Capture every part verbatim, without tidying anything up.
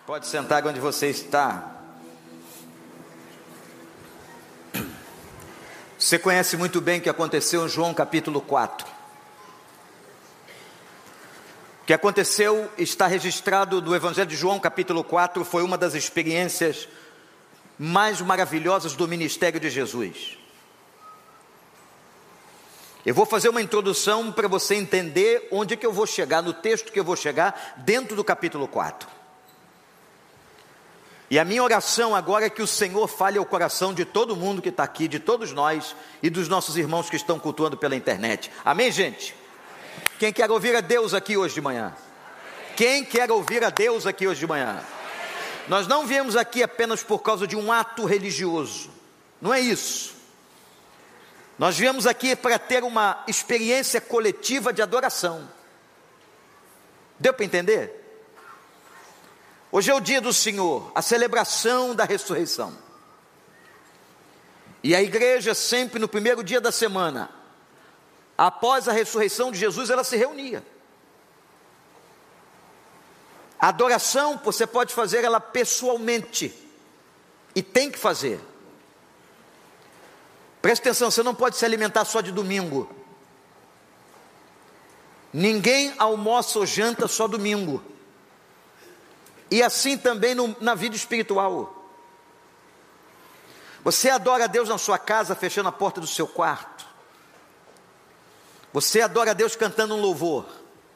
Pode sentar onde você está. Você conhece muito bem o que aconteceu em João capítulo quatro. O que aconteceu está registrado no Evangelho de João capítulo quatro. Foi uma das experiências mais maravilhosas do ministério de Jesus. Eu vou fazer uma introdução para você entender onde que eu vou chegar, no texto que eu vou chegar, dentro do capítulo quatro. E a minha oração agora é que o Senhor fale ao coração de todo mundo que está aqui, de todos nós e dos nossos irmãos que estão cultuando pela internet. Amém, gente? Amém. Quem quer ouvir a Deus aqui hoje de manhã? Amém. Quem quer ouvir a Deus aqui hoje de manhã? Amém. Nós não viemos aqui apenas por causa de um ato religioso. Não é isso. Nós viemos aqui para ter uma experiência coletiva de adoração. Deu para entender? Hoje é o dia do Senhor, a celebração da ressurreição. E a igreja sempre no primeiro dia da semana, após a ressurreição de Jesus, ela se reunia. A adoração você pode fazer ela pessoalmente, e tem que fazer. Presta atenção, você não pode se alimentar só de domingo. Ninguém almoça ou janta só domingo. E assim também no, na vida espiritual. Você adora a Deus na sua casa, fechando a porta do seu quarto. Você adora a Deus cantando um louvor.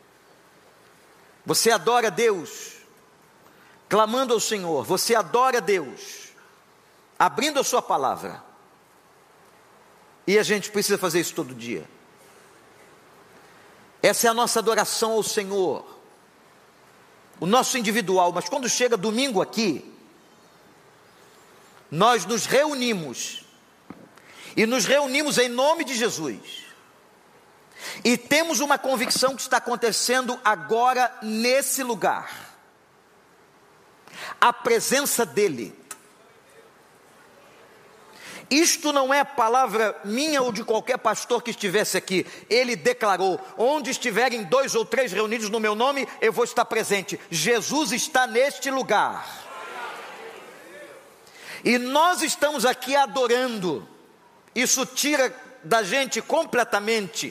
Você adora a Deus clamando ao Senhor. Você adora a Deus abrindo a sua palavra. E a gente precisa fazer isso todo dia. Essa é a nossa adoração ao Senhor. O nosso individual, mas quando chega domingo aqui, nós nos reunimos, e nos reunimos em nome de Jesus, e temos uma convicção que está acontecendo agora nesse lugar, a presença dEle. Isto não é palavra minha ou de qualquer pastor que estivesse aqui. Ele declarou: onde estiverem dois ou três reunidos no meu nome, eu vou estar presente. Jesus está neste lugar. E nós estamos aqui adorando. Isso tira da gente completamente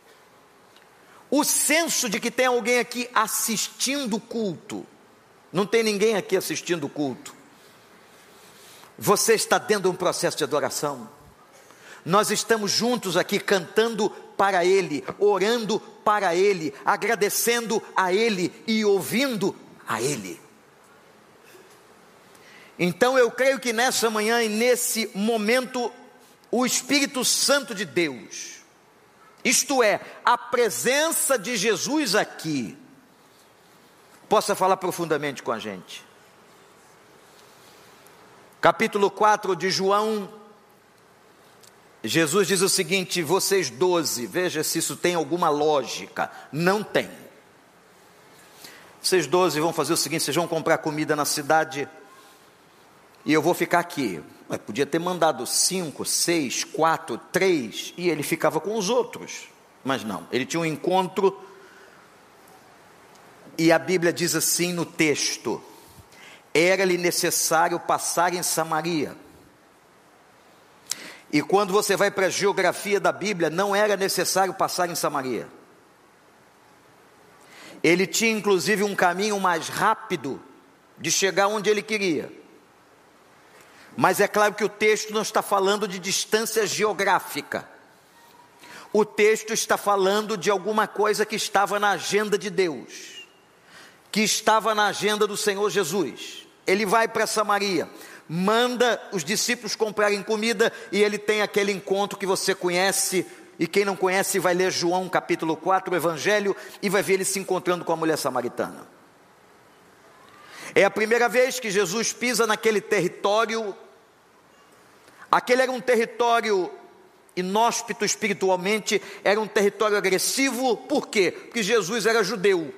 o senso de que tem alguém aqui assistindo o culto. Não tem ninguém aqui assistindo o culto. Você está dentro de um processo de adoração. Nós estamos juntos aqui cantando para Ele, orando para Ele, agradecendo a Ele e ouvindo a Ele. Então eu creio que nessa manhã e nesse momento, o Espírito Santo de Deus, isto é, a presença de Jesus aqui, possa falar profundamente com a gente. Capítulo quatro de João, Jesus diz o seguinte: vocês doze, veja se isso tem alguma lógica. Não tem. Vocês doze vão fazer o seguinte: vocês vão comprar comida na cidade, e eu vou ficar aqui. Ué, podia ter mandado cinco, seis, quatro, três, e ele ficava com os outros. Mas não, ele tinha um encontro, e a Bíblia diz assim no texto: era-lhe necessário passar em Samaria. E quando você vai para a geografia da Bíblia, não era necessário passar em Samaria. Ele tinha inclusive um caminho mais rápido de chegar onde ele queria. Mas é claro que o texto não está falando de distância geográfica. O texto está falando de alguma coisa que estava na agenda de Deus, que estava na agenda do Senhor Jesus. Ele vai para Samaria, manda os discípulos comprarem comida, e ele tem aquele encontro que você conhece, e quem não conhece vai ler João capítulo quatro, o Evangelho, e vai ver ele se encontrando com a mulher samaritana. É a primeira vez que Jesus pisa naquele território. Aquele era um território inóspito espiritualmente, era um território agressivo. Por quê? Porque Jesus era judeu.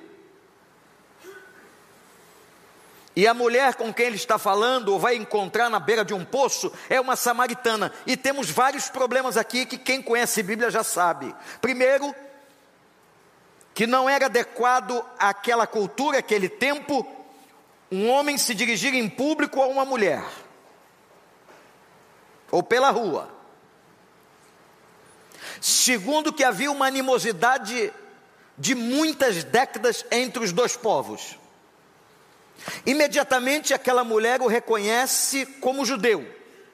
E a mulher com quem ele está falando, ou vai encontrar na beira de um poço, é uma samaritana. E temos vários problemas aqui que quem conhece a Bíblia já sabe. Primeiro, que não era adequado àquela cultura, àquele tempo, um homem se dirigir em público a uma mulher, ou pela rua, segundo que havia uma animosidade de muitas décadas entre os dois povos, imediatamente aquela mulher o reconhece como judeu.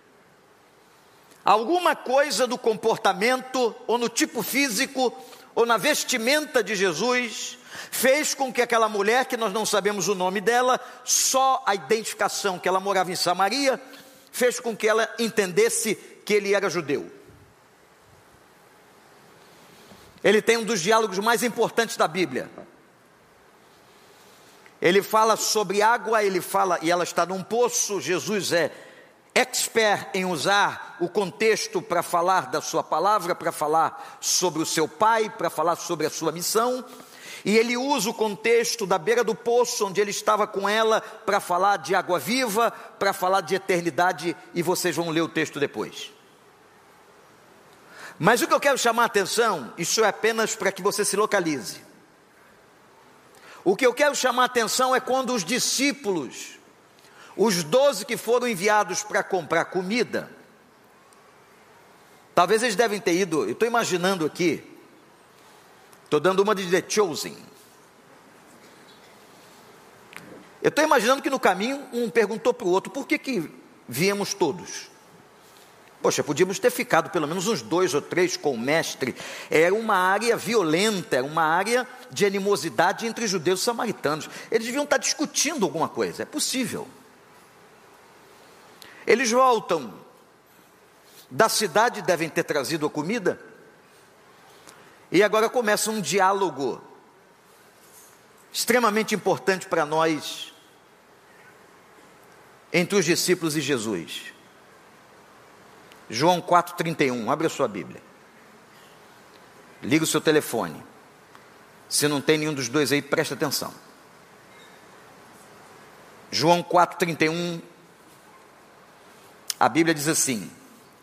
Alguma coisa do comportamento, ou no tipo físico, ou na vestimenta de Jesus, fez com que aquela mulher, que nós não sabemos o nome dela, só a identificação que ela morava em Samaria, fez com que ela entendesse que ele era judeu. Ele tem um dos diálogos mais importantes da Bíblia. Ele fala sobre água, ele fala, e ela está num poço. Jesus é expert em usar o contexto para falar da sua palavra, para falar sobre o seu pai, para falar sobre a sua missão. E ele usa o contexto da beira do poço, onde ele estava com ela, para falar de água viva, para falar de eternidade, e vocês vão ler o texto depois. Mas o que eu quero chamar a atenção, isso é apenas para que você se localize. O que eu quero chamar a atenção é quando os discípulos, os doze que foram enviados para comprar comida, talvez eles devem ter ido, eu estou imaginando aqui, estou dando uma de The Chosen. Eu estou imaginando que no caminho um perguntou para o outro: por que que viemos todos? Poxa, podíamos ter ficado pelo menos uns dois ou três com o mestre. Era uma área violenta, era uma área de animosidade entre judeus e samaritanos. Eles deviam estar discutindo alguma coisa, é possível. Eles voltam da cidade, devem ter trazido a comida, e agora começa um diálogo extremamente importante para nós, entre os discípulos e Jesus. João quatro, trinta e um, abre a sua Bíblia, liga o seu telefone, se não tem nenhum dos dois aí, presta atenção. João quatro, trinta e um, a Bíblia diz assim: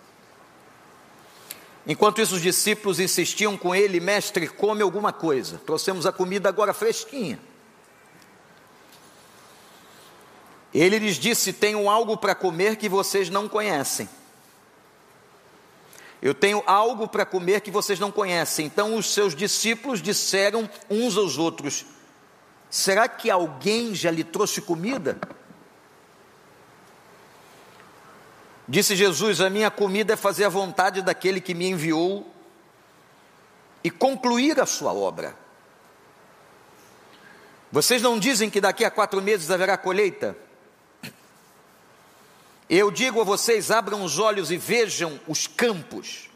enquanto isso os discípulos insistiam com ele: mestre, come alguma coisa, trouxemos a comida agora fresquinha. Ele lhes disse: tenho algo para comer que vocês não conhecem. Eu tenho algo para comer que vocês não conhecem. Então os seus discípulos disseram uns aos outros: será que alguém já lhe trouxe comida? Disse Jesus: a minha comida é fazer a vontade daquele que me enviou e concluir a sua obra. Vocês não dizem que daqui a quatro meses haverá colheita? Eu digo a vocês: abram os olhos e vejam os campos.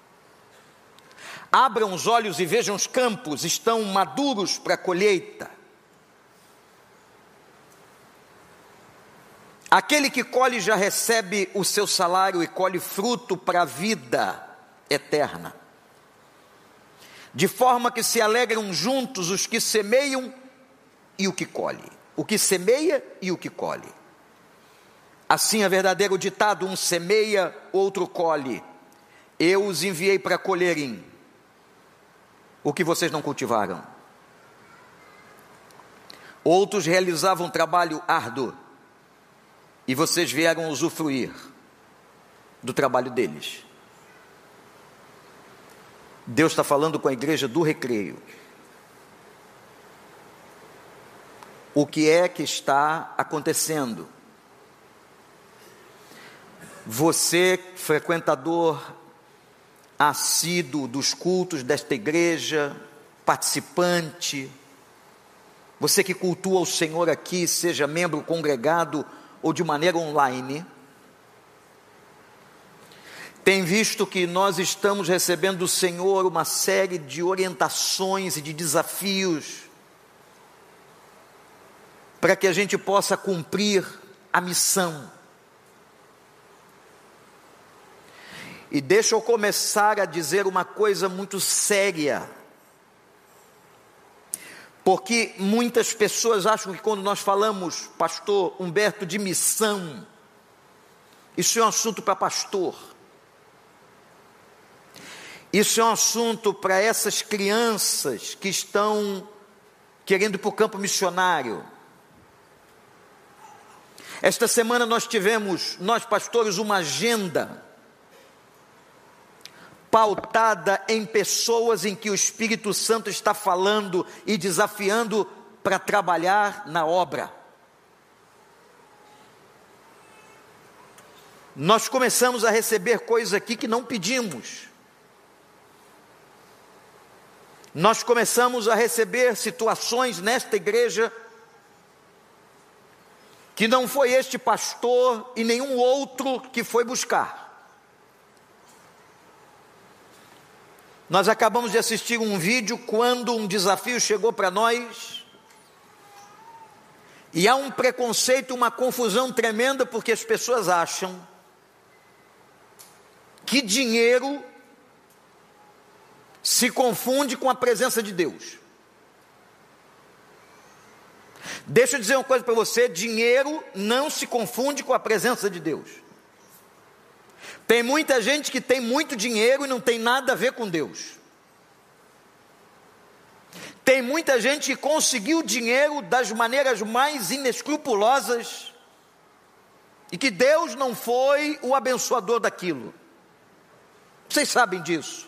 Abram os olhos e vejam os campos, estão maduros para a colheita. Aquele que colhe já recebe o seu salário e colhe fruto para a vida eterna. De forma que se alegram juntos os que semeiam e o que colhe. O que semeia e o que colhe. Assim é verdadeiro o ditado: um semeia, outro colhe. Eu os enviei para colherem o que vocês não cultivaram. Outros realizavam trabalho árduo e vocês vieram usufruir do trabalho deles. Deus está falando com a igreja do Recreio. O que é que está acontecendo? Você, frequentador assíduo dos cultos desta igreja, participante, você que cultua o Senhor aqui, seja membro congregado ou de maneira online, tem visto que nós estamos recebendo do Senhor uma série de orientações e de desafios para que a gente possa cumprir a missão. E deixa eu começar a dizer uma coisa muito séria, porque muitas pessoas acham que quando nós falamos, pastor Humberto, de missão, isso é um assunto para pastor, isso é um assunto para essas crianças que estão querendo ir para o campo missionário. Esta semana nós tivemos, nós pastores, uma agenda pautada em pessoas em que o Espírito Santo está falando e desafiando para trabalhar na obra. Nós começamos a receber coisas aqui que não pedimos. Nós começamos a receber situações nesta igreja que não foi este pastor e nenhum outro que foi buscar. Nós acabamos de assistir um vídeo quando um desafio chegou para nós, e há um preconceito, uma confusão tremenda, porque as pessoas acham que dinheiro se confunde com a presença de Deus. Deixa eu dizer uma coisa para você: dinheiro não se confunde com a presença de Deus. Tem muita gente que tem muito dinheiro e não tem nada a ver com Deus. Tem muita gente que conseguiu dinheiro das maneiras mais inescrupulosas e que Deus não foi o abençoador daquilo. Vocês sabem disso.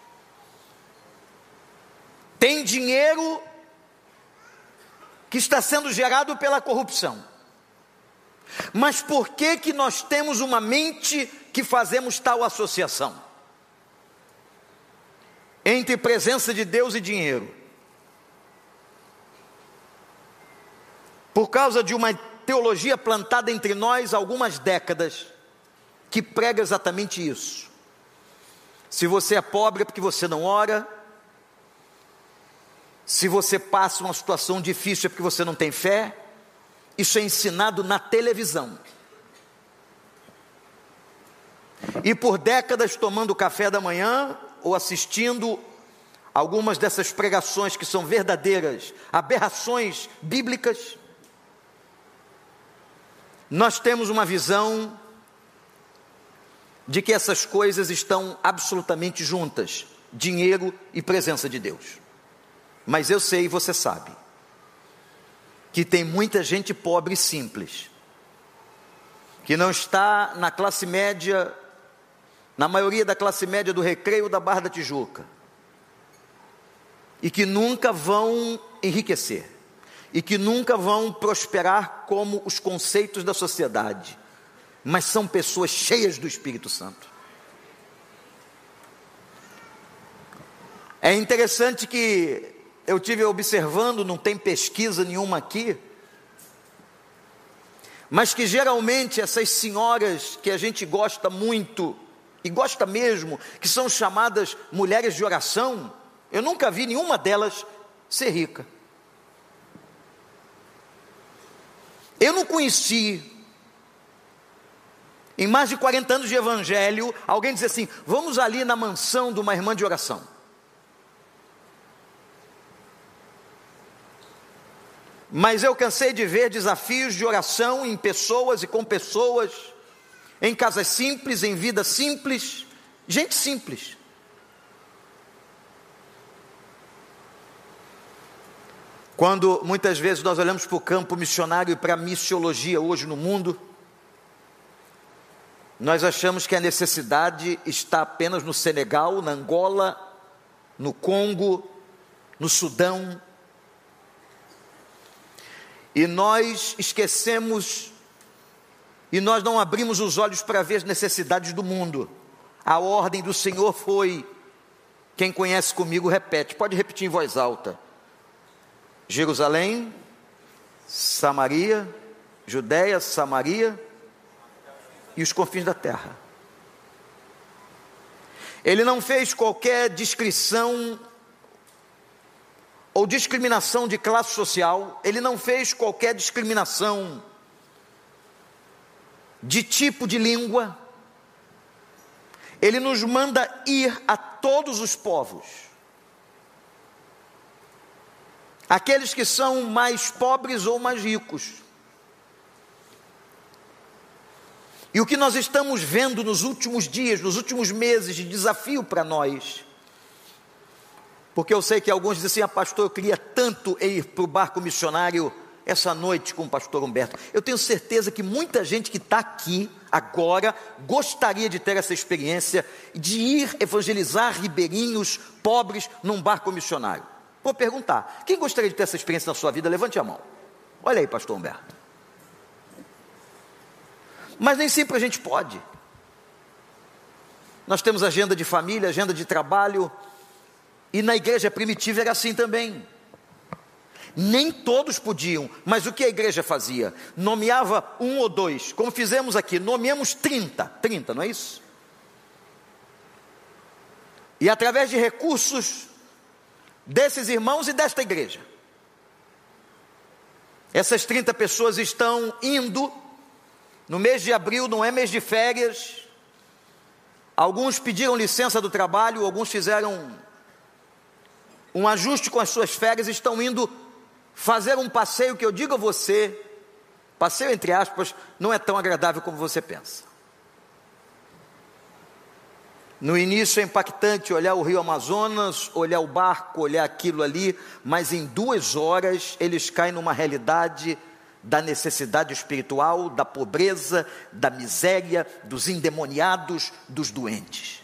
Tem dinheiro que está sendo gerado pela corrupção. Mas por que que nós temos uma mente que fazemos tal associação entre presença de Deus e dinheiro? Por causa de uma teologia plantada entre nós há algumas décadas, que prega exatamente isso. Se você é pobre é porque você não ora. Se você passa uma situação difícil é porque você não tem fé. Isso é ensinado na televisão. E por décadas, tomando café da manhã ou assistindo algumas dessas pregações que são verdadeiras aberrações bíblicas, nós temos uma visão de que essas coisas estão absolutamente juntas: dinheiro e presença de Deus. Mas eu sei, e você sabe, que tem muita gente pobre e simples, que não está na classe média, na maioria da classe média do Recreio da Barra da Tijuca, e que nunca vão enriquecer, e que nunca vão prosperar como os conceitos da sociedade, mas são pessoas cheias do Espírito Santo. É interessante que eu tive observando, não tem pesquisa nenhuma aqui, mas que geralmente essas senhoras que a gente gosta muito, e gosta mesmo, que são chamadas mulheres de oração, eu nunca vi nenhuma delas ser rica. Eu não conheci, em mais de quarenta anos de evangelho, alguém dizer assim: vamos ali na mansão de uma irmã de oração. Mas eu cansei de ver desafios de oração em pessoas e com pessoas, em casas simples, em vida simples, gente simples. Quando muitas vezes nós olhamos para o campo missionário e para a missiologia hoje no mundo, nós achamos que a necessidade está apenas no Senegal, na Angola, no Congo, no Sudão. E nós esquecemos, e nós não abrimos os olhos para ver as necessidades do mundo. A ordem do Senhor foi, quem conhece comigo repete, pode repetir em voz alta: Jerusalém, Samaria, Judéia, Samaria e os confins da terra. Ele não fez qualquer descrição ou discriminação de classe social, ele não fez qualquer discriminação de tipo de língua. Ele nos manda ir a todos os povos, aqueles que são mais pobres ou mais ricos. E o que nós estamos vendo nos últimos dias, nos últimos meses, de desafio para nós, porque eu sei que alguns dizem assim: ah, pastor, eu queria tanto ir para o barco missionário essa noite com o pastor Humberto. Eu tenho certeza que muita gente que está aqui agora gostaria de ter essa experiência de ir evangelizar ribeirinhos pobres num barco missionário. Vou perguntar, quem gostaria de ter essa experiência na sua vida? Levante a mão. Olha aí, pastor Humberto. Mas nem sempre a gente pode. Nós temos agenda de família, agenda de trabalho, e na igreja primitiva era assim também. Nem todos podiam, mas o que a igreja fazia? Nomeava um ou dois, como fizemos aqui, nomeamos trinta, trinta, não é isso? E através de recursos desses irmãos e desta igreja, essas trinta pessoas estão indo, no mês de abril, não é mês de férias, alguns pediram licença do trabalho, alguns fizeram um ajuste com as suas férias, estão indo fazer um passeio que eu digo a você, passeio entre aspas, não é tão agradável como você pensa. No início é impactante olhar o rio Amazonas, olhar o barco, olhar aquilo ali, mas em duas horas eles caem numa realidade da necessidade espiritual, da pobreza, da miséria, dos endemoniados, dos doentes.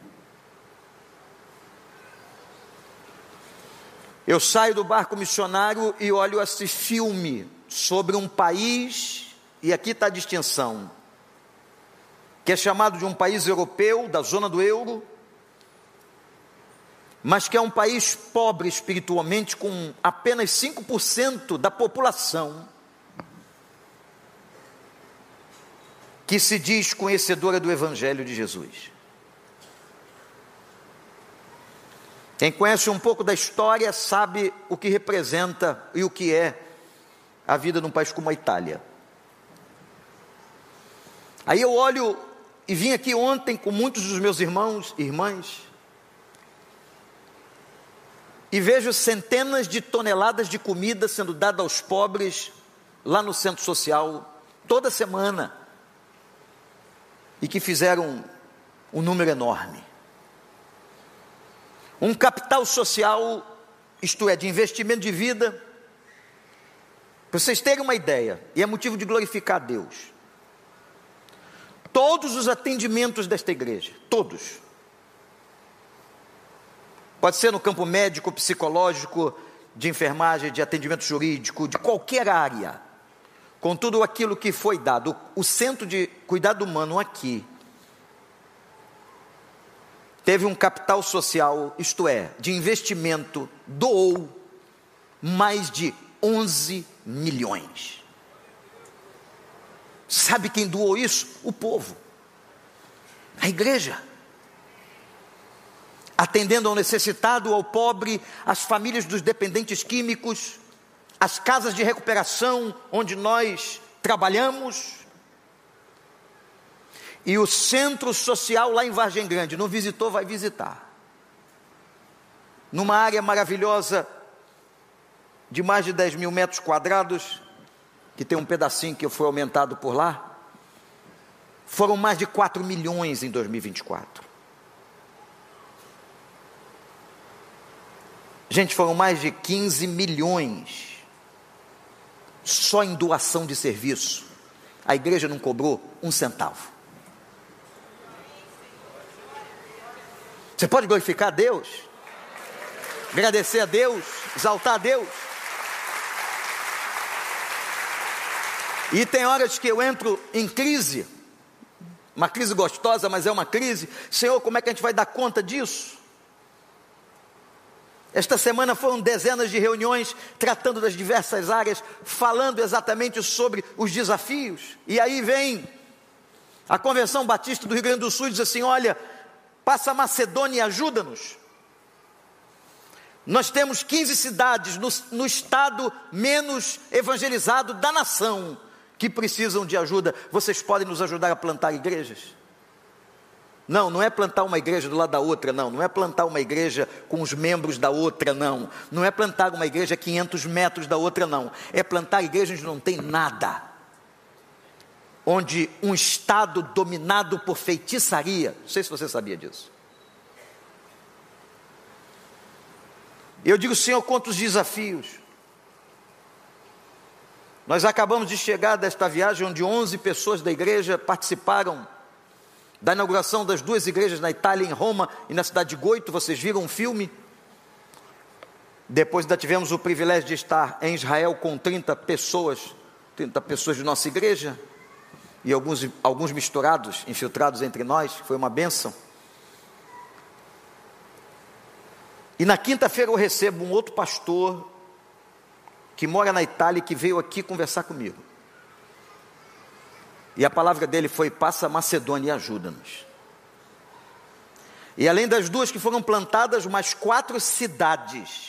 Eu saio do barco missionário e olho esse filme sobre um país, e aqui está a distinção, que é chamado de um país europeu, da zona do euro, mas que é um país pobre espiritualmente, com apenas cinco por cento da população que se diz conhecedora do Evangelho de Jesus. Quem conhece um pouco da história sabe o que representa e o que é a vida num país como a Itália. Aí eu olho e vim aqui ontem com muitos dos meus irmãos e irmãs e vejo centenas de toneladas de comida sendo dada aos pobres lá no centro social toda semana, e que fizeram um número enorme. Um capital social, isto é, de investimento de vida. Para vocês terem uma ideia, e é motivo de glorificar a Deus, todos os atendimentos desta igreja, todos, pode ser no campo médico, psicológico, de enfermagem, de atendimento jurídico, de qualquer área, com tudo aquilo que foi dado, o Centro de Cuidado Humano aqui teve um capital social, isto é, de investimento, doou mais de onze milhões. Sabe quem doou isso? O povo, a igreja, atendendo ao necessitado, ao pobre, às famílias dos dependentes químicos, as casas de recuperação onde nós trabalhamos, e o centro social lá em Vargem Grande. Não visitou, vai visitar. Numa área maravilhosa de mais de dez mil metros quadrados, que tem um pedacinho que foi aumentado por lá, foram mais de quatro milhões em dois mil e vinte e quatro. Gente, foram mais de quinze milhões só em doação de serviço. A igreja não cobrou um centavo. Você pode glorificar a Deus, agradecer a Deus, exaltar a Deus. E tem horas que eu entro em crise, uma crise gostosa, mas é uma crise. Senhor, como é que a gente vai dar conta disso? Esta semana foram dezenas de reuniões tratando das diversas áreas, falando exatamente sobre os desafios. E aí vem a Convenção Batista do Rio Grande do Sul e diz assim: olha, passa a Macedônia e ajuda-nos. Nós temos quinze cidades no, no estado menos evangelizado da nação que precisam de ajuda. Vocês podem nos ajudar a plantar igrejas? Não, não é plantar uma igreja do lado da outra, não. Não é plantar uma igreja com os membros da outra, não. Não é plantar uma igreja a quinhentos metros da outra, não. É plantar igreja onde não tem nada. Onde um estado dominado por feitiçaria. Não sei se você sabia disso. Eu digo, Senhor, quantos desafios. Nós acabamos de chegar desta viagem onde onze pessoas da igreja participaram da inauguração das duas igrejas na Itália, em Roma e na cidade de Goito. Vocês viram um filme? Depois ainda tivemos o privilégio de estar em Israel com trinta pessoas, trinta pessoas de nossa igreja, e alguns, alguns misturados, infiltrados entre nós. Foi uma bênção. E na quinta-feira eu recebo um outro pastor que mora na Itália e que veio aqui conversar comigo. E a palavra dele foi: passa a Macedônia e ajuda-nos. E além das duas que foram plantadas, mais quatro cidades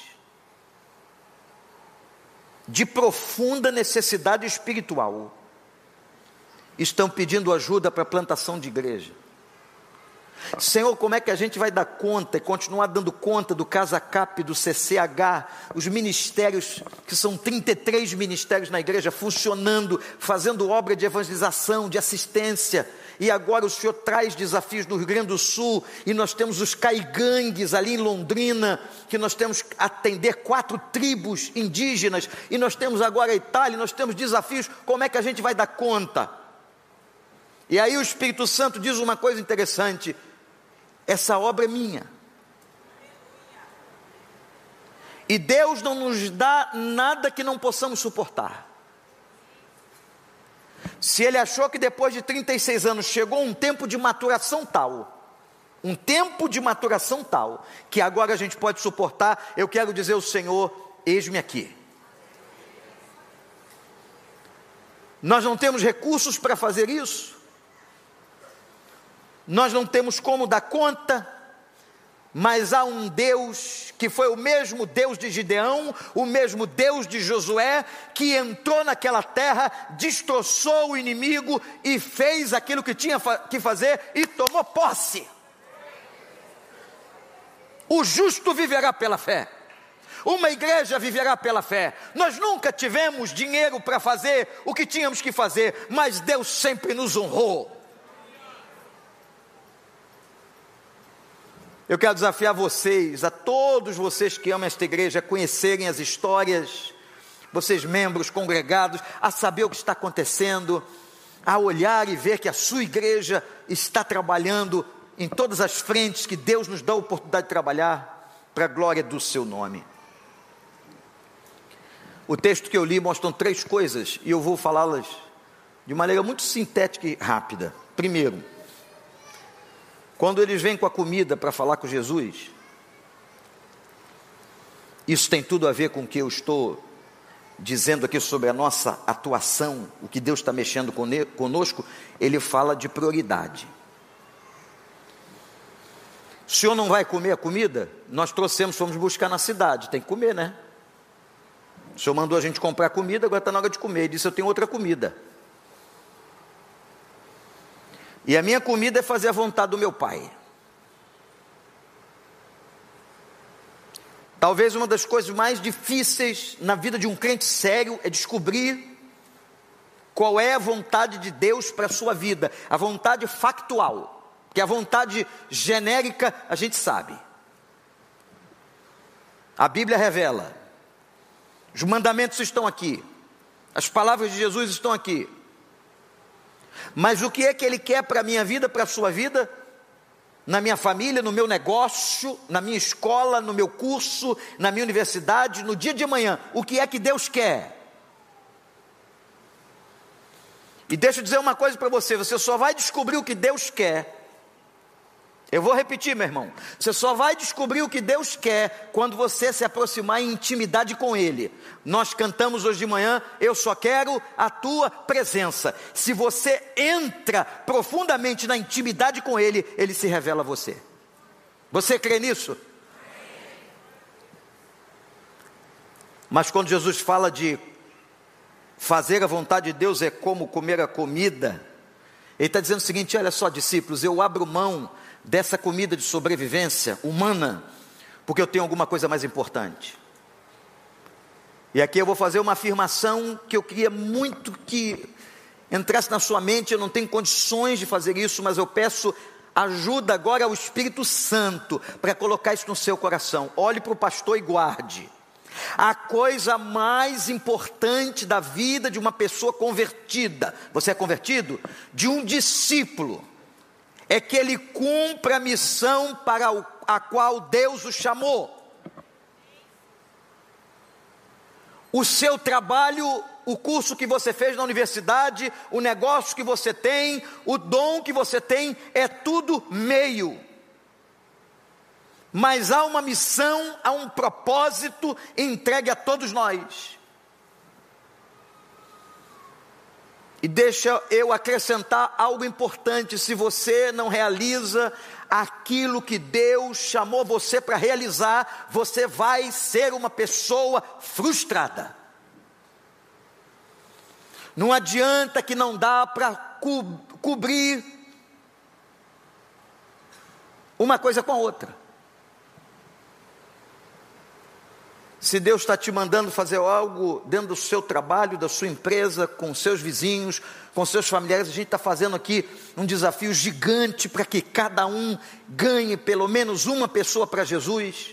de profunda necessidade espiritual estão pedindo ajuda para a plantação de igreja. Senhor, como é que a gente vai dar conta e continuar dando conta do Casa Cap, do C C H, os ministérios, que são trinta e três ministérios na igreja, funcionando, fazendo obra de evangelização, de assistência, e agora o Senhor traz desafios no Rio Grande do Sul, e nós temos os caigangues ali em Londrina, que nós temos que atender quatro tribos indígenas, e nós temos agora a Itália, nós temos desafios, como é que a gente vai dar conta? E aí o Espírito Santo diz uma coisa interessante: essa obra é minha. E Deus não nos dá nada que não possamos suportar. Se Ele achou que depois de trinta e seis anos chegou um tempo de maturação tal, um tempo de maturação tal, que agora a gente pode suportar, eu quero dizer ao Senhor: eis-me aqui. Nós não temos recursos para fazer isso. Nós não temos como dar conta, mas há um Deus que foi o mesmo Deus de Gideão, o mesmo Deus de Josué, que entrou naquela terra, destroçou o inimigo e fez aquilo que tinha que fazer e tomou posse. O justo viverá pela fé. Uma igreja viverá pela fé. Nós nunca tivemos dinheiro para fazer o que tínhamos que fazer, mas Deus sempre nos honrou. Eu quero desafiar vocês, a todos vocês que amam esta igreja, a conhecerem as histórias, vocês membros congregados, a saber o que está acontecendo, a olhar e ver que a sua igreja está trabalhando em todas as frentes que Deus nos dá a oportunidade de trabalhar, para a glória do seu nome. O texto que eu li mostra três coisas, e eu vou falá-las de maneira muito sintética e rápida. Primeiro, quando eles vêm com a comida para falar com Jesus, isso tem tudo a ver com o que eu estou dizendo aqui sobre a nossa atuação, o que Deus está mexendo conosco. Ele fala de prioridade. O senhor não vai comer a comida? Nós trouxemos, fomos buscar na cidade, tem que comer, né? O senhor mandou a gente comprar comida, agora está na hora de comer. Ele disse: eu tenho outra comida. E a minha comida é fazer a vontade do meu Pai. Talvez uma das coisas mais difíceis na vida de um crente sério é descobrir qual é a vontade de Deus para a sua vida. A vontade factual, porque a vontade genérica a gente sabe. A Bíblia revela. Os mandamentos estão aqui. As palavras de Jesus estão aqui. Mas o que é que Ele quer para a minha vida, para a sua vida? Na minha família, no meu negócio, na minha escola, no meu curso, na minha universidade, no dia de amanhã. O que é que Deus quer? E deixa eu dizer uma coisa para você: você só vai descobrir o que Deus quer. Eu vou repetir, meu irmão. Você só vai descobrir o que Deus quer quando você se aproximar em intimidade com Ele. Nós cantamos hoje de manhã: eu só quero a tua presença. Se você entra profundamente na intimidade com Ele, Ele se revela a você. Você crê nisso? Mas quando Jesus fala de fazer a vontade de Deus é como comer a comida, Ele está dizendo o seguinte: olha só, discípulos, eu abro mão dessa comida de sobrevivência humana, porque eu tenho alguma coisa mais importante. E aqui eu vou fazer uma afirmação que eu queria muito que entrasse na sua mente. Eu não tenho condições de fazer isso, mas eu peço ajuda agora ao Espírito Santo para colocar isso no seu coração. Olhe para o pastor e guarde. A coisa mais importante da vida de uma pessoa convertida, você é convertido? De um discípulo, é que ele cumpra a missão para a qual Deus o chamou. O seu trabalho, o curso que você fez na universidade, o negócio que você tem, o dom que você tem, é tudo meio. Mas há uma missão, há um propósito entregue a todos nós. E deixa eu acrescentar algo importante: se você não realiza aquilo que Deus chamou você para realizar, você vai ser uma pessoa frustrada. Não adianta que não dá para co- cobrir uma coisa com a outra. Se Deus está te mandando fazer algo dentro do seu trabalho, da sua empresa, com seus vizinhos, com seus familiares, a gente está fazendo aqui um desafio gigante para que cada um ganhe pelo menos uma pessoa para Jesus.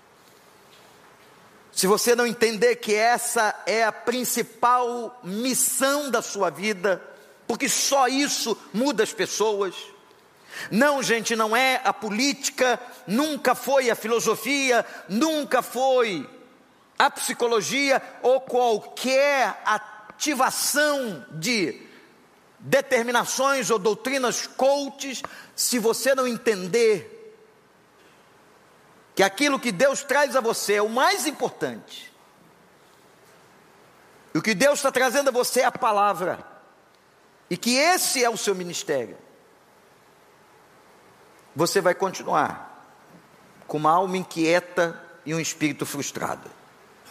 Se você não entender que essa é a principal missão da sua vida, porque só isso muda as pessoas. Não, gente, não é a política, nunca foi a filosofia, nunca foi a psicologia ou qualquer ativação de determinações ou doutrinas coaches. Se você não entender que aquilo que Deus traz a você é o mais importante, e o que Deus está trazendo a você é a palavra, e que esse é o seu ministério, você vai continuar com uma alma inquieta e um espírito frustrado.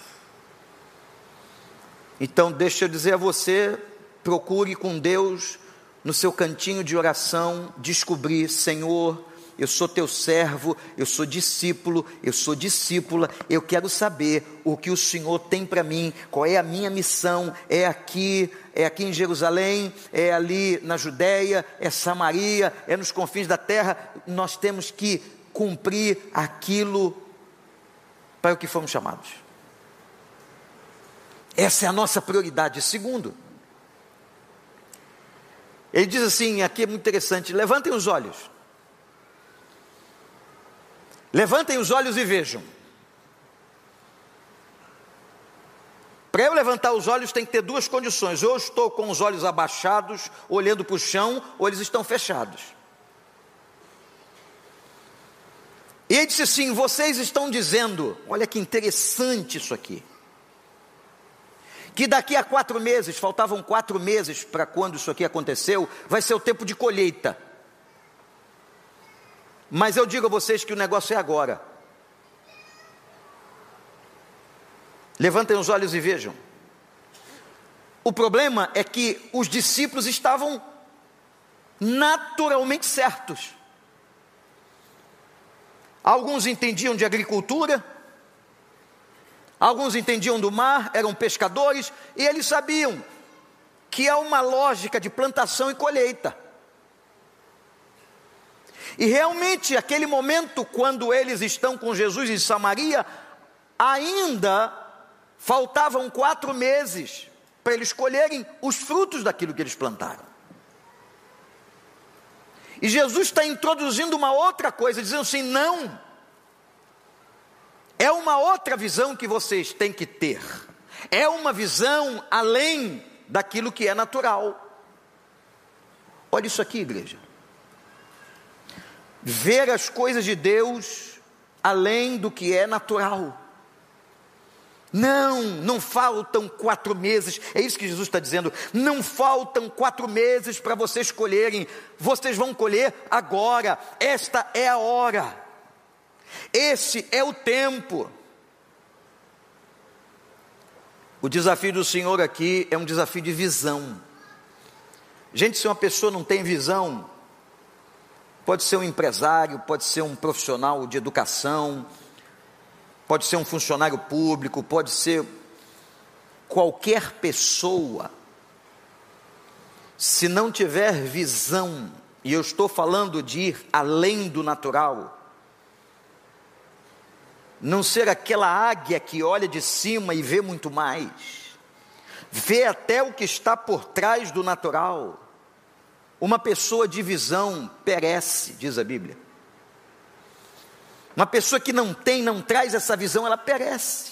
Então deixa eu dizer a você, procure com Deus, no seu cantinho de oração, descobrir: Senhor, eu sou teu servo, eu sou discípulo, eu sou discípula, eu quero saber o que o Senhor tem para mim, qual é a minha missão, é aqui, é aqui em Jerusalém, é ali na Judéia, é Samaria, é nos confins da terra. Nós temos que cumprir aquilo para o que fomos chamados. Essa é a nossa prioridade. Segundo, ele diz assim, aqui é muito interessante: levantem os olhos. Levantem os olhos e vejam. Para eu levantar os olhos tem que ter duas condições: ou eu estou com os olhos abaixados, olhando para o chão, ou eles estão fechados. E ele disse assim: vocês estão dizendo, olha que interessante isso aqui, que daqui a quatro meses, faltavam quatro meses para quando isso aqui aconteceu, vai ser o tempo de colheita. Mas eu digo a vocês que o negócio é agora. Levantem os olhos e vejam. O problema é que os discípulos estavam naturalmente certos. Alguns entendiam de agricultura, alguns entendiam do mar, eram pescadores, e eles sabiam que há uma lógica de plantação e colheita. E realmente, aquele momento, quando eles estão com Jesus em Samaria, ainda faltavam quatro meses para eles colherem os frutos daquilo que eles plantaram. E Jesus está introduzindo uma outra coisa, dizendo assim: não, é uma outra visão que vocês têm que ter, é uma visão além daquilo que é natural. Olha isso aqui, igreja. Ver as coisas de Deus além do que é natural. Não, não faltam quatro meses, é isso que Jesus está dizendo, não faltam quatro meses para vocês colherem, vocês vão colher agora, esta é a hora, esse é o tempo. O desafio do Senhor aqui é um desafio de visão. Gente, se uma pessoa não tem visão, pode ser um empresário, pode ser um profissional de educação, pode ser um funcionário público, pode ser qualquer pessoa. Se não tiver visão, e eu estou falando de ir além do natural, não ser aquela águia que olha de cima e vê muito mais, vê até o que está por trás do natural. Uma pessoa de visão perece, diz a Bíblia. Uma pessoa que não tem, não traz essa visão, ela perece.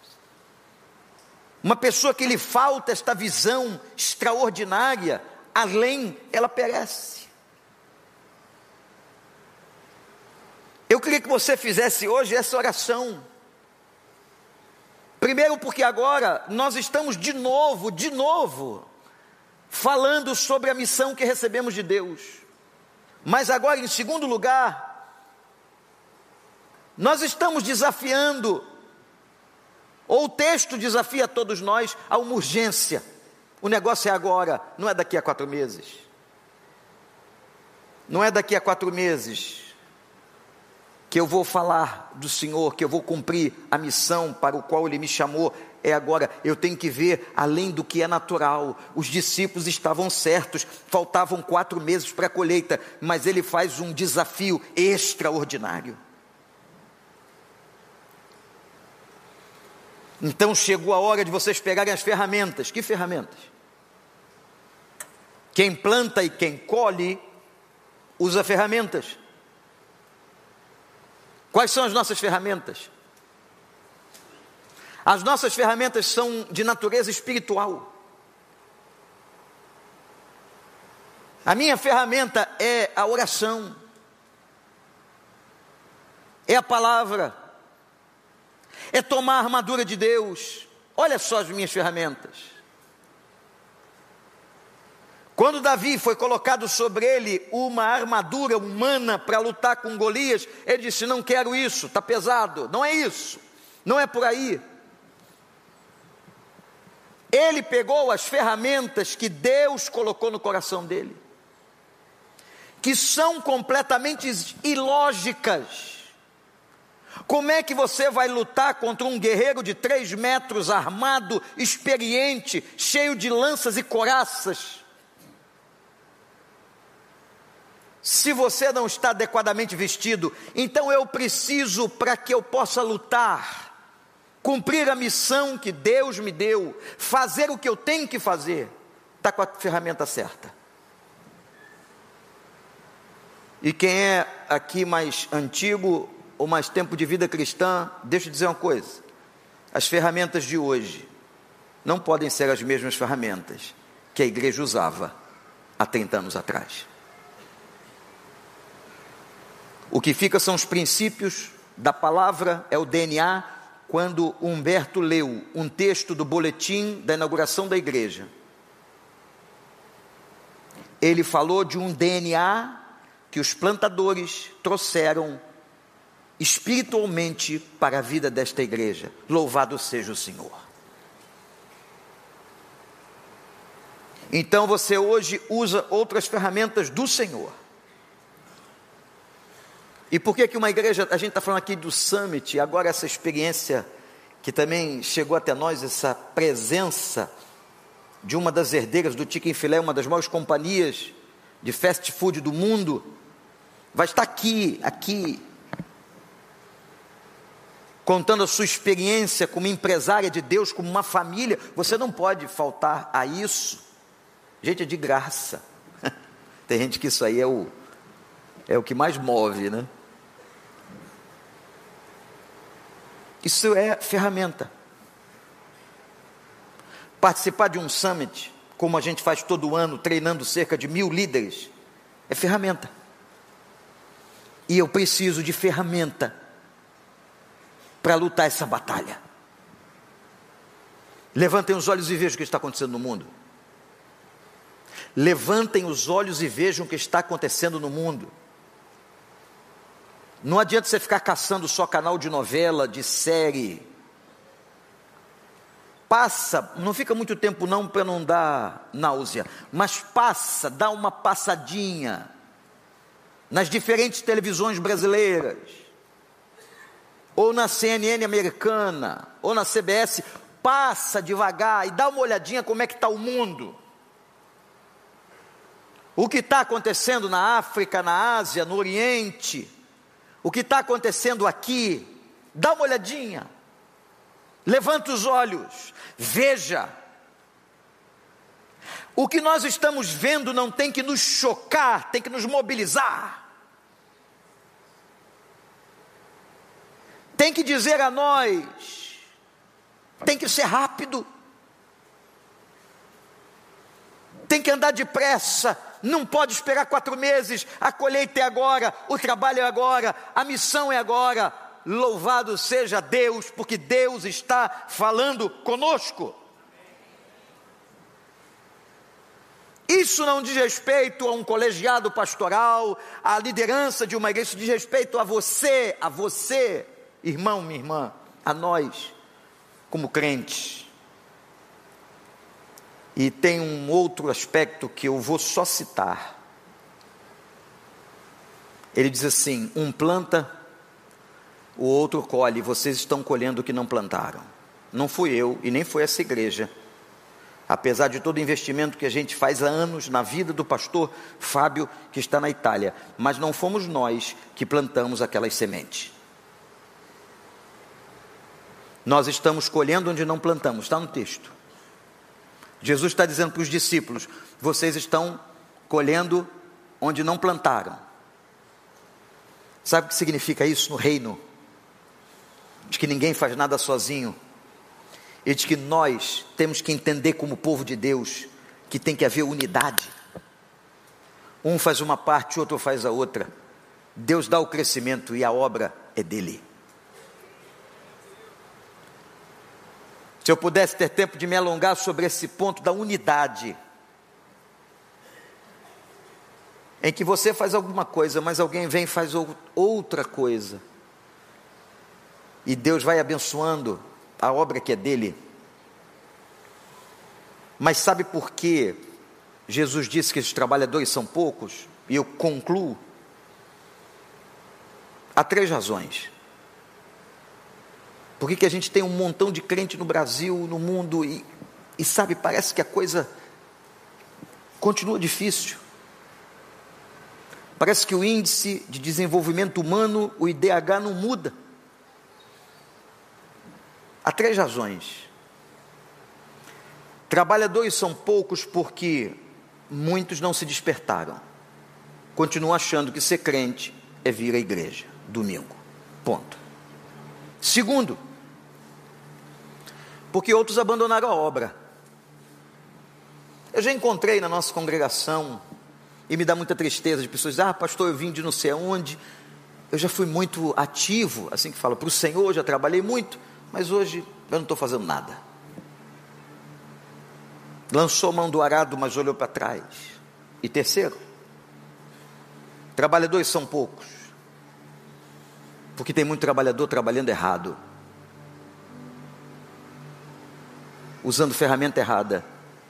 Uma pessoa que lhe falta esta visão extraordinária, além, ela perece. Eu queria que você fizesse hoje essa oração. Primeiro porque agora nós estamos de novo, de novo, falando sobre a missão que recebemos de Deus. Mas agora, em segundo lugar, nós estamos desafiando, ou o texto desafia todos nós a uma urgência. O negócio é agora, não é daqui a quatro meses. Não é daqui a quatro meses que eu vou falar do Senhor, que eu vou cumprir a missão para o qual Ele me chamou. É agora. Eu tenho que ver além do que é natural. Os discípulos estavam certos, faltavam quatro meses para a colheita, mas Ele faz um desafio extraordinário. Então chegou a hora de vocês pegarem as ferramentas. Que ferramentas? Quem planta e quem colhe usa ferramentas. Quais são as nossas ferramentas? As nossas ferramentas são de natureza espiritual. A minha ferramenta é a oração, é a palavra, é tomar a armadura de Deus. Olha só as minhas ferramentas. Quando Davi foi colocado sobre ele uma armadura humana para lutar com Golias, ele disse: não quero isso, está pesado. Não é isso, não é por aí. Ele pegou as ferramentas que Deus colocou no coração dele, que são completamente ilógicas. Como é que você vai lutar contra um guerreiro de três metros, armado, experiente, cheio de lanças e couraças, se você não está adequadamente vestido? Então eu preciso, para que eu possa lutar, cumprir a missão que Deus me deu, fazer o que eu tenho que fazer, está com a ferramenta certa. E quem é aqui mais antigo ou mais tempo de vida cristã, deixa eu dizer uma coisa: as ferramentas de hoje não podem ser as mesmas ferramentas que a igreja usava há trinta anos atrás. O que fica são os princípios da palavra, é o D N A. Quando Humberto leu um texto do boletim da inauguração da igreja, ele falou de um D N A que os plantadores trouxeram espiritualmente para a vida desta igreja. Louvado seja o Senhor. Então você hoje usa outras ferramentas do Senhor. E por que que uma igreja, a gente está falando aqui do Summit, agora essa experiência que também chegou até nós, essa presença de uma das herdeiras do Chicken Filé, uma das maiores companhias de fast food do mundo, vai estar aqui, aqui, contando a sua experiência como empresária de Deus, como uma família. Você não pode faltar a isso. Gente, é de graça. Tem gente que isso aí é o, é o que mais move, né? Isso é ferramenta. Participar de um summit, como a gente faz todo ano, treinando cerca de mil líderes, é ferramenta. E eu preciso de ferramenta para lutar essa batalha. Levantem os olhos e vejam o que está acontecendo no mundo. Levantem os olhos e vejam o que está acontecendo no mundo. Não adianta você ficar caçando só canal de novela, de série. Passa, não fica muito tempo não, para não dar náusea, mas passa, dá uma passadinha nas diferentes televisões brasileiras, ou na C N N americana, ou na C B S. Passa devagar e dá uma olhadinha como é que está o mundo. O que está acontecendo na África, na Ásia, no Oriente, o que está acontecendo aqui, Dá uma olhadinha. Levanta os olhos. Veja. O que nós estamos vendo não tem que nos chocar, tem que nos mobilizar. Tem que dizer a nós, tem que ser rápido. Tem que andar depressa, não pode esperar quatro meses, a colheita é agora, o trabalho é agora, a missão é agora. Louvado seja Deus, porque Deus está falando conosco. Isso não diz respeito a um colegiado pastoral, à liderança de uma igreja, isso diz respeito a você, a você, irmão, minha irmã, a nós, como crentes. E tem um outro aspecto que eu vou só citar. Ele diz assim: um planta, o outro colhe, vocês estão colhendo o que não plantaram. Não fui eu e nem foi essa igreja. Apesar de todo o investimento que a gente faz há anos na vida do pastor Fábio, que está na Itália, mas não fomos nós que plantamos aquelas sementes. Nós estamos colhendo onde não plantamos, está no texto. Jesus está dizendo para os discípulos: vocês estão colhendo onde não plantaram. Sabe o que significa isso no reino? De que ninguém faz nada sozinho. E de que nós temos que entender como povo de Deus, que tem que haver unidade. Um faz uma parte, outro faz a outra. Deus dá o crescimento e a obra é dele. Se eu pudesse ter tempo de me alongar sobre esse ponto da unidade, em que você faz alguma coisa, mas alguém vem e faz outra coisa, e Deus vai abençoando a obra que é dele. Mas sabe por que Jesus disse que esses trabalhadores são poucos? E eu concluo. Há três razões. Por que que a gente tem um montão de crente no Brasil, no mundo, e, e sabe, parece que a coisa continua difícil. Parece que o índice de desenvolvimento humano, o I D H, não muda. Há três razões. Trabalhadores são poucos porque muitos não se despertaram. Continuam achando que ser crente é vir à igreja, domingo. Ponto. Segundo, porque outros abandonaram a obra. Eu já encontrei na nossa congregação, e me dá muita tristeza de pessoas dizem: ah, pastor, eu vim de não sei aonde, eu já fui muito ativo, assim que fala, para o Senhor, já trabalhei muito, mas hoje eu não estou fazendo nada. Lançou mão do arado, mas olhou para trás. E terceiro, trabalhadores são poucos, porque tem muito trabalhador trabalhando errado, usando ferramenta errada,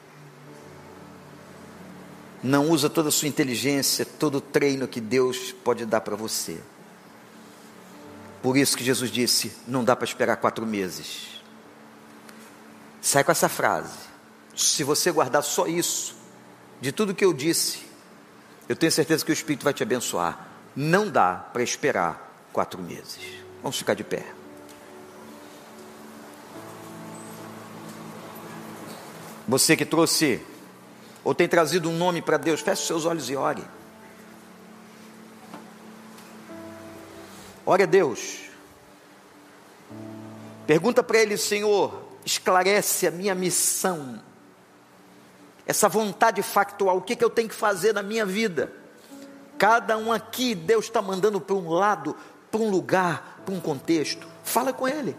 não usa toda a sua inteligência, todo o treino que Deus pode dar para você. Por isso que Jesus disse: não dá para esperar quatro meses. Sai com essa frase. Se você guardar só isso, de tudo que eu disse, eu tenho certeza que o Espírito vai te abençoar. Não dá para esperar quatro meses. Vamos ficar de pé. Você que trouxe, ou tem trazido um nome para Deus, feche os seus olhos e ore. Ore a Deus. Pergunta para Ele: Senhor, esclarece a minha missão, essa vontade factual, o que, que eu tenho que fazer na minha vida. Cada um aqui, Deus está mandando para um lado, para um lugar, para um contexto. Fala com Ele.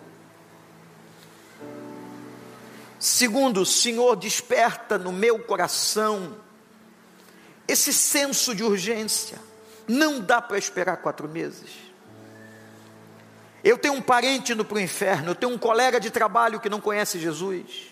Segundo, Senhor, desperta no meu coração esse senso de urgência. Não dá para esperar quatro meses. Eu tenho um parente indo para o inferno, eu tenho um colega de trabalho que não conhece Jesus.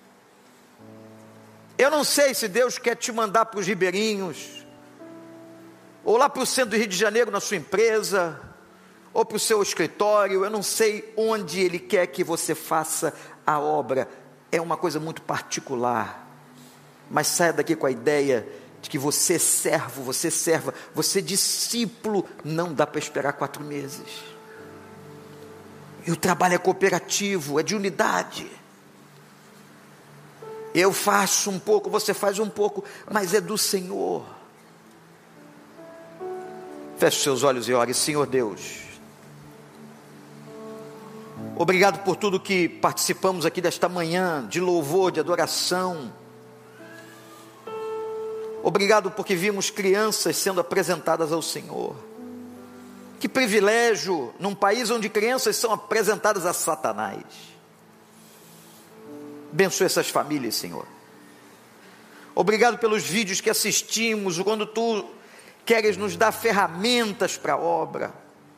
Eu não sei se Deus quer te mandar para os ribeirinhos, ou lá para o centro do Rio de Janeiro, na sua empresa, ou para o seu escritório. Eu não sei onde Ele quer que você faça a obra. É uma coisa muito particular. Mas saia daqui com a ideia de que você é servo, você é serva, você é discípulo. Não dá para esperar quatro meses. E o trabalho é cooperativo, é de unidade. Eu faço um pouco, você faz um pouco, mas é do Senhor. Feche seus olhos e ore. Senhor Deus, obrigado por tudo que participamos aqui desta manhã, de louvor, de adoração. Obrigado porque vimos crianças sendo apresentadas ao Senhor. Que privilégio num país onde crianças são apresentadas a Satanás. Abençoe essas famílias, Senhor. Obrigado pelos vídeos que assistimos, quando Tu queres nos dar ferramentas para a obra.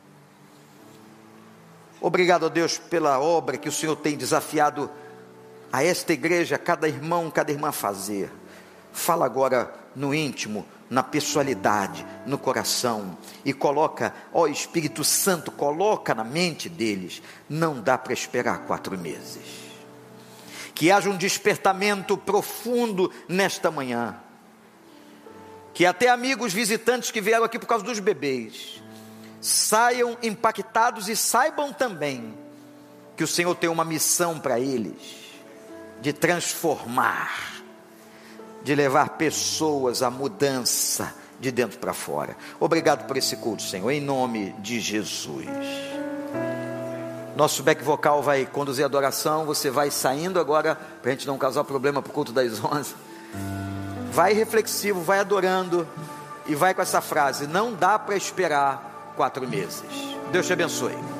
Obrigado, ó Deus, pela obra que o Senhor tem desafiado a esta igreja, a cada irmão, cada irmã a fazer. Fala agora no íntimo, na pessoalidade, no coração, e coloca, ó Espírito Santo, coloca na mente deles, não dá para esperar quatro meses, que haja um despertamento profundo nesta manhã, que até amigos visitantes que vieram aqui por causa dos bebês, saiam impactados e saibam também, que o Senhor tem uma missão para eles, de transformar, de levar pessoas à mudança de dentro para fora. Obrigado por esse culto, Senhor, em nome de Jesus. Nosso back vocal vai conduzir a adoração. Você vai saindo agora, para a gente não causar problema para o culto das onze. Vai reflexivo, vai adorando, e vai com essa frase: não dá para esperar quatro meses. Deus te abençoe.